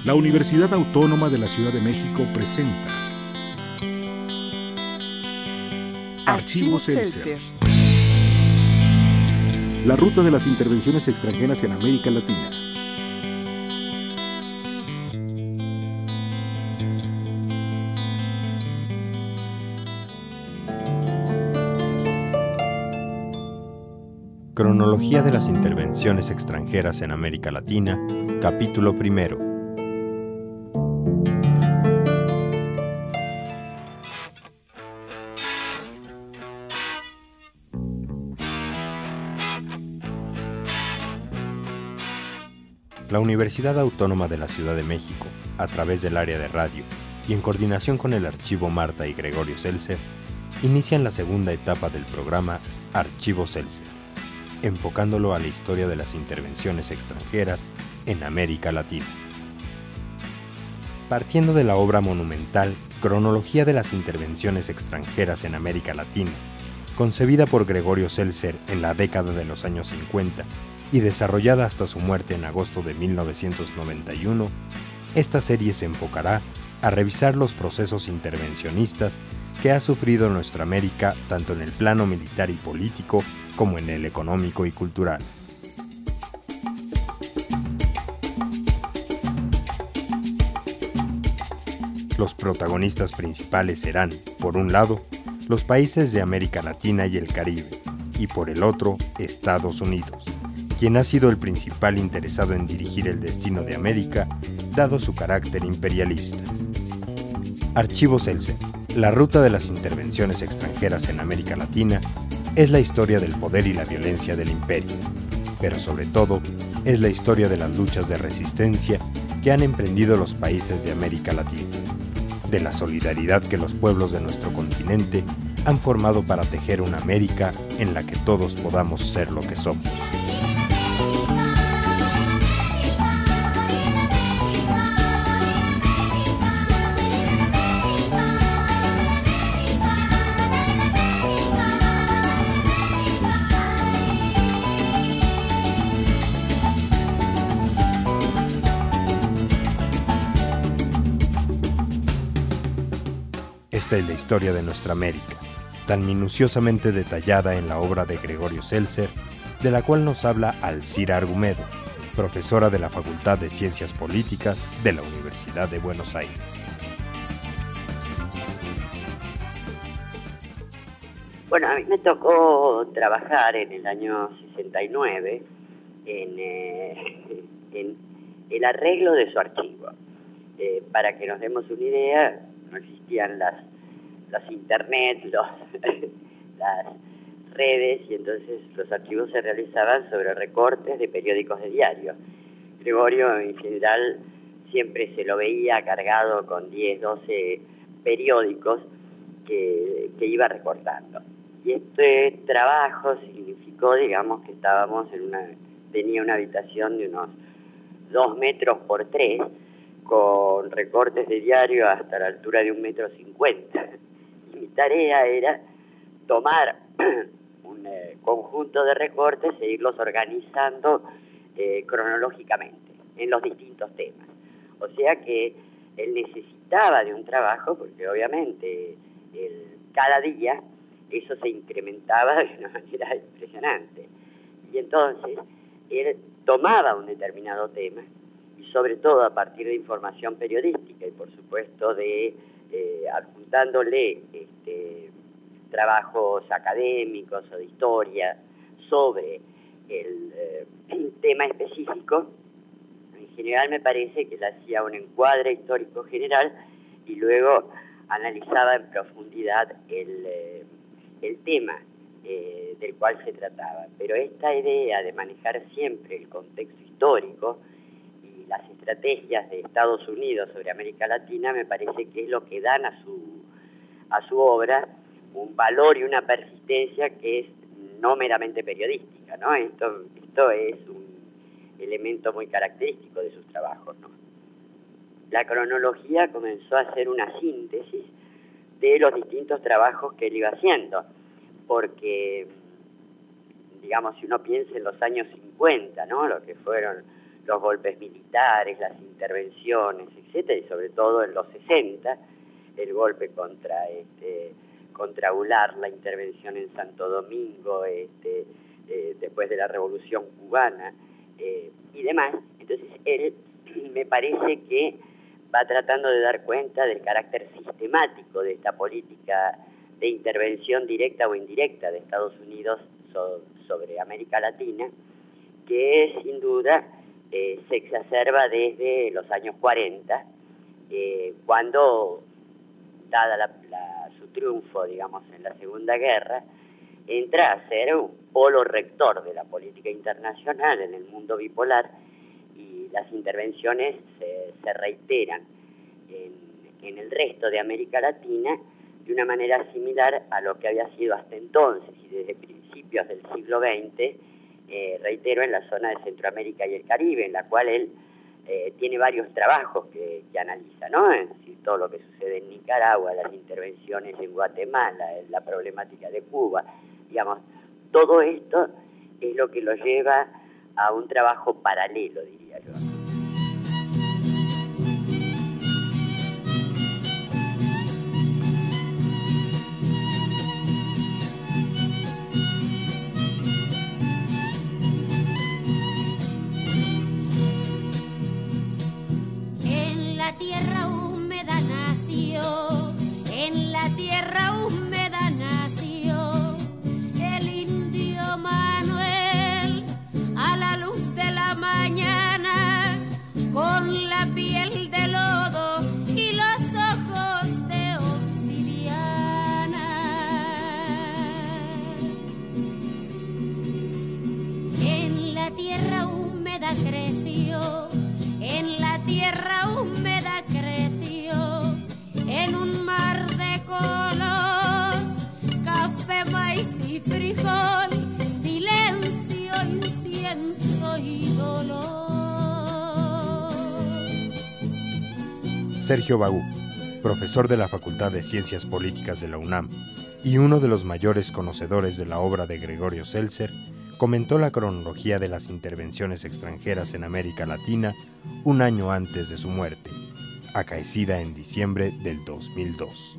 La Universidad Autónoma de la Ciudad de México presenta Archivos Seltzer. La ruta de las intervenciones extranjeras en América Latina. Cronología de las intervenciones extranjeras en América Latina, capítulo primero. La Universidad Autónoma de la Ciudad de México, a través del área de radio y en coordinación con el Archivo Marta y Gregorio Seltzer, inician la segunda etapa del programa Archivos Seltzer, enfocándolo a la historia de las intervenciones extranjeras en América Latina. Partiendo de la obra monumental Cronología de las intervenciones extranjeras en América Latina, concebida por Gregorio Seltzer en la década de los años 50 y desarrollada hasta su muerte en agosto de 1991, esta serie se enfocará a revisar los procesos intervencionistas que ha sufrido nuestra América tanto en el plano militar y político como en el económico y cultural. Los protagonistas principales serán, por un lado, los países de América Latina y el Caribe, y por el otro, Estados Unidos, quien ha sido el principal interesado en dirigir el destino de América, dado su carácter imperialista. Archivos Seltzer, la ruta de las intervenciones extranjeras en América Latina, es la historia del poder y la violencia del imperio, pero sobre todo es la historia de las luchas de resistencia que han emprendido los países de América Latina, de la solidaridad que los pueblos de nuestro continente han formado para tejer una América en la que todos podamos ser lo que somos. Esta es la historia de nuestra América, tan minuciosamente detallada en la obra de Gregorio Seltzer, de la cual nos habla Alcira Argumedo, profesora de la Facultad de Ciencias Políticas de la Universidad de Buenos Aires. Bueno, a mí me tocó trabajar en el año 69 en el arreglo de su archivo. Para que nos demos una idea, no existían las internet, las redes, y entonces los archivos se realizaban sobre recortes de periódicos de diario. Gregorio, en general, siempre se lo veía cargado con 10, 12 periódicos que iba recortando. Y este trabajo significó, digamos, que tenía una habitación de unos 2 metros por 3, con recortes de diario hasta la altura de 1,50 m. Y mi tarea era tomar un conjunto de recortes e irlos organizando cronológicamente en los distintos temas. O sea que él necesitaba de un trabajo porque obviamente cada día eso se incrementaba de una manera impresionante. Y entonces él tomaba un determinado tema, y sobre todo a partir de información periodística y por supuesto de adjuntándole trabajos académicos o de historia sobre el tema específico. En general me parece que él hacía un encuadre histórico general y luego analizaba en profundidad el tema del cual se trataba. Pero esta idea de manejar siempre el contexto histórico y las estrategias de Estados Unidos sobre América Latina me parece que es lo que dan a su obra un valor y una persistencia que es no meramente periodística, ¿no? Esto es un elemento muy característico de sus trabajos, ¿no? La cronología comenzó a ser una síntesis de los distintos trabajos que él iba haciendo, porque, digamos, si uno piensa en los años 50, ¿no? Lo que fueron los golpes militares, las intervenciones, etcétera, y sobre todo en los 60, el golpe contra ULAR, la intervención en Santo Domingo, después de la Revolución Cubana, y demás. Entonces él me parece que va tratando de dar cuenta del carácter sistemático de esta política de intervención directa o indirecta de Estados Unidos sobre América Latina, que sin duda se exacerba desde los años 40, cuando, dada su triunfo, digamos, en la Segunda Guerra, entra a ser un polo rector de la política internacional en el mundo bipolar, y las intervenciones se reiteran en el resto de América Latina de una manera similar a lo que había sido hasta entonces y desde principios del siglo XX, reitero, en la zona de Centroamérica y el Caribe, en la cual él tiene varios trabajos que analiza, ¿no? Es decir, todo lo que sucede en Nicaragua, las intervenciones en Guatemala, la problemática de Cuba, digamos, todo esto es lo que lo lleva a un trabajo paralelo, diría yo. En la tierra húmeda nació, en la tierra húmeda nació el indio Manuel, a la luz de la mañana, con la piel de lodo y los ojos de obsidiana. En la tierra húmeda creció, en la tierra húmeda creció, en un mar de color, café, maíz y frijol, silencio, incienso y dolor. Sergio Bagú, profesor de la Facultad de Ciencias Políticas de la UNAM y uno de los mayores conocedores de la obra de Gregorio Seltzer, comentó la cronología de las intervenciones extranjeras en América Latina un año antes de su muerte, acaecida en diciembre del 2002.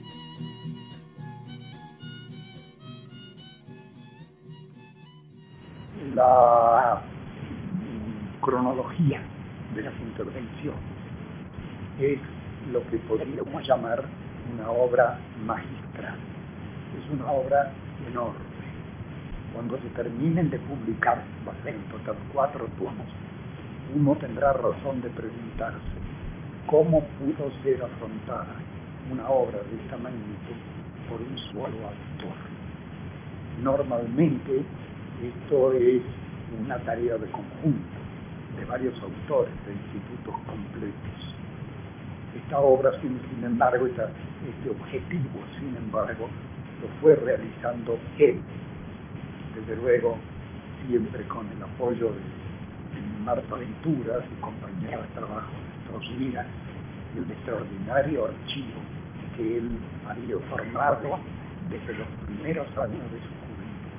La cronología de las intervenciones es lo que podríamos llamar una obra magistral. Es una obra enorme. Cuando se terminen de publicar, va a ser en total 4 tomos, uno tendrá razón de preguntarse cómo pudo ser afrontada una obra de esta magnitud por un solo autor. Normalmente esto es una tarea de conjunto, de varios autores, de institutos completos. Esta obra, sin embargo, este objetivo, sin embargo, lo fue realizando él. Desde luego, siempre con el apoyo de Marta Ventura, su compañera de trabajo de Estados Unidos, y el extraordinario archivo que él había formado desde los primeros años de su juventud.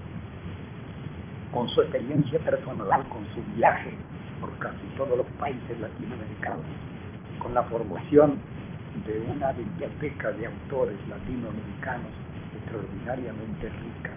Con su experiencia personal, con su viaje por casi todos los países latinoamericanos, con la formación de una biblioteca de autores latinoamericanos extraordinariamente rica.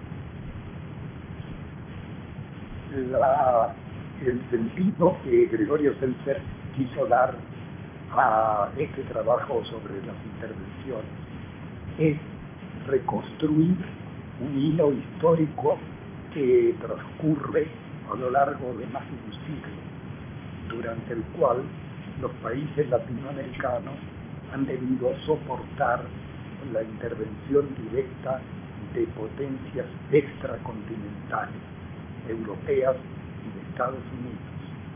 El sentido que Gregorio Seltzer quiso dar a este trabajo sobre las intervenciones es reconstruir un hilo histórico que transcurre a lo largo de más de un siglo, durante el cual los países latinoamericanos han debido soportar la intervención directa de potencias extracontinentales, europeas y de Estados Unidos.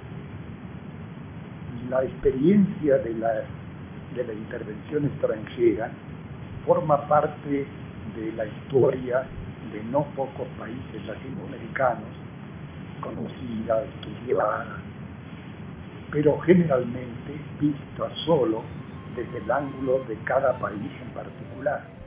La experiencia de la intervención extranjera forma parte de la historia de no pocos países latinoamericanos, conocida, estudiada, pero generalmente vista solo desde el ángulo de cada país en particular.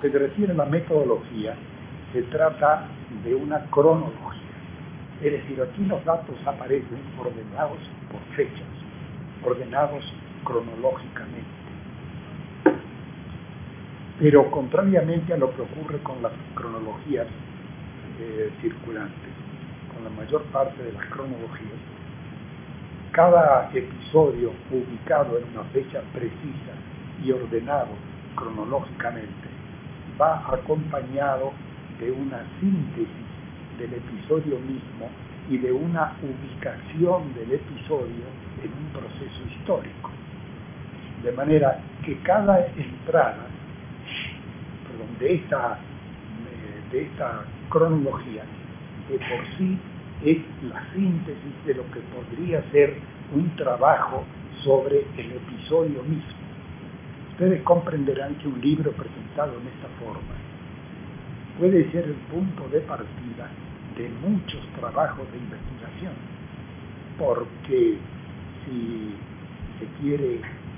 que se refiere a la metodología, se trata de una cronología. Es decir, aquí los datos aparecen ordenados por fechas, ordenados cronológicamente. Pero contrariamente a lo que ocurre con las cronologías circulantes, con la mayor parte de las cronologías, cada episodio ubicado en una fecha precisa y ordenado cronológicamente va acompañado de una síntesis del episodio mismo y de una ubicación del episodio en un proceso histórico. De manera que cada entrada de esta cronología de por sí es la síntesis de lo que podría ser un trabajo sobre el episodio mismo. Ustedes comprenderán que un libro presentado en esta forma puede ser el punto de partida de muchos trabajos de investigación, porque si se quiere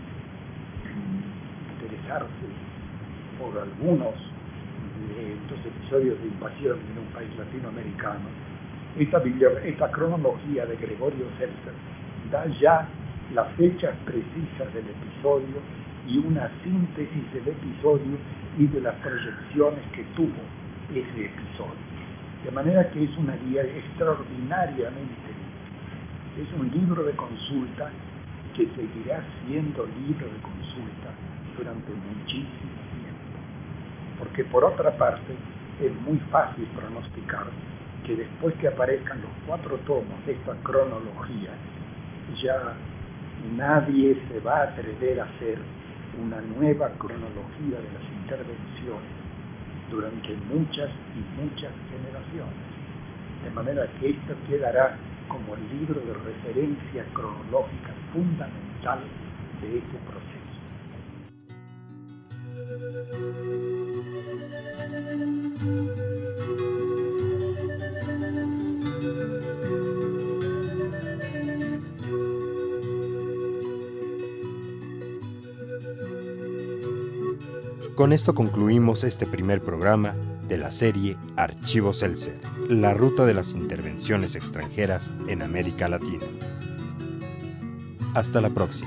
interesarse por algunos de estos episodios de invasión en un país latinoamericano, esta cronología de Gregorio Seltzer da ya las fechas precisas del episodio y una síntesis del episodio y de las proyecciones que tuvo ese episodio. De manera que es una guía extraordinariamente útil. Es un libro de consulta que seguirá siendo libro de consulta durante muchísimo tiempo. Porque por otra parte, es muy fácil pronosticar que después que aparezcan los 4 tomos de esta cronología, ya nadie se va a atrever a hacer una nueva cronología de las intervenciones durante muchas y muchas generaciones. De manera que esto quedará como el libro de referencia cronológica fundamental de este proceso. Con esto concluimos este primer programa de la serie Archivos Seltzer, la ruta de las intervenciones extranjeras en América Latina. Hasta la próxima.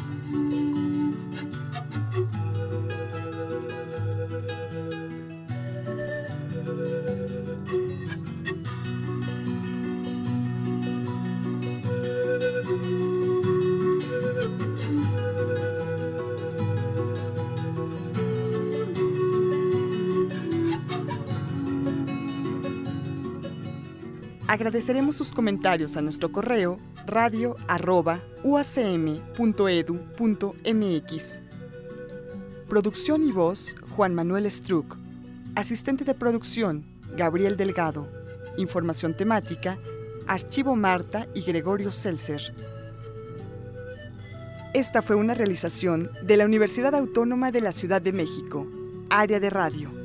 Agradeceremos sus comentarios a nuestro correo radio@uacm.edu.mx. Producción y voz, Juan Manuel Struck. Asistente de producción, Gabriel Delgado. Información temática, Archivo Marta y Gregorio Seltzer. Esta fue una realización de la Universidad Autónoma de la Ciudad de México, Área de Radio.